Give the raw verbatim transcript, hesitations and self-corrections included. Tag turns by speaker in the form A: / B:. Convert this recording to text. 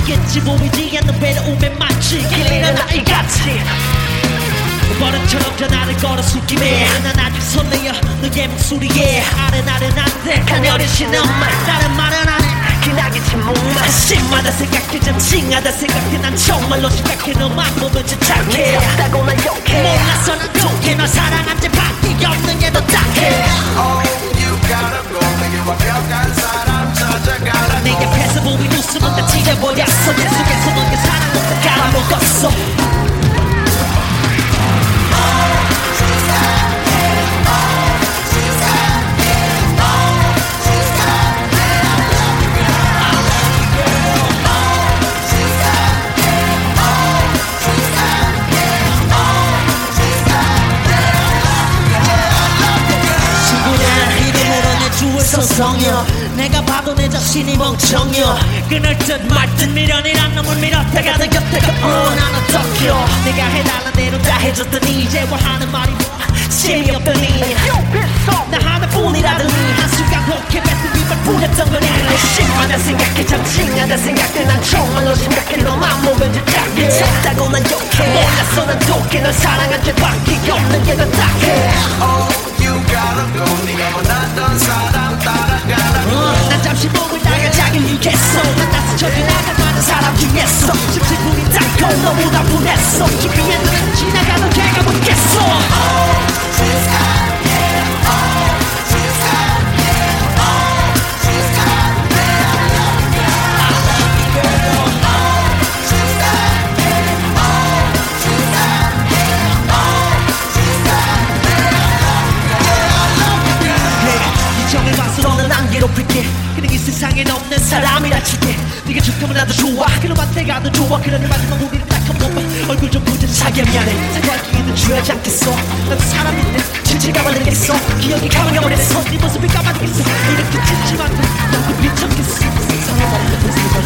A: 아시겠지 보이지 않는 외로움에 마치 길리는 아이같이 버릇처럼 전화를 걸어 숨김에 난 아직 설레어 너의 목소리에 아른아른한데 가녀린 신음말 다른 말은 안해 기나긴 침묵만 심하다 생각해 좀 칭하다 생각해 난 정말로 심각해 너만 보면 진짜게 없다고 난 욕해 몰라서 난 독해 널 사랑한 지밖에 없는 게 더 딱해
B: Oh you gotta go 내게 완벽한 사람 찾아가라
A: 내 옆에서 보인 웃음은 다 지져버렸어 내 속에서 너의 사랑은 다 깔아먹었어 성성여 내가 봐도 내 자신이 멍청여 끊을 듯 말 듯 미련이란 놈을 밀었다가 내 곁에 가어 난 어떡여 내가 해달란 대로 다 해줬더니 이제 뭐 하는 말이 뭐 재미없더니 나 하나뿐이라더니 한순간 그렇게 뱉은 입을 부렸던 거니 심하다 생각해 참 칭하다 생각해 난 정말로 심각해 너만 보면 진짜게 미쳤다고 난 욕해 몰랐어 난 독해 널 사랑한 죄밖에 없는 게 더 딱해
B: Oh you gotta go 네가 원하던 사람 따라가라
A: 어, 난 잠시 목을 나가 자기를 잃겠어 난 낯선 척이 나가는 사람 중에서 십칠분이 닿고 너무나 분했어 기피해 너는 지나가던 걔가 묻겠어
B: Oh she's got me Oh she's got me Oh she's got me I love you I love you girl Oh she's got me Oh she's got me Oh she's got me I love you girl I love you girl
A: 이 정을 봐서 너는 안 괴롭힐게 그냥 이 세상엔 없는 사람이라 칠게 네가 좋다면 나도 좋아 그놈한 내가 더 좋아 그러는 마지막 우리를 딱 한 번만 얼굴 좀 보자 자기야 미안해 사과하기에는 주여하지 않겠어 나도 사람인데 진실감을 내겠어 기억이 가물가물해서 네 모습이 까마득했어 이렇게 찝찝한데 나도 미쳤겠어 사람 없는 모습을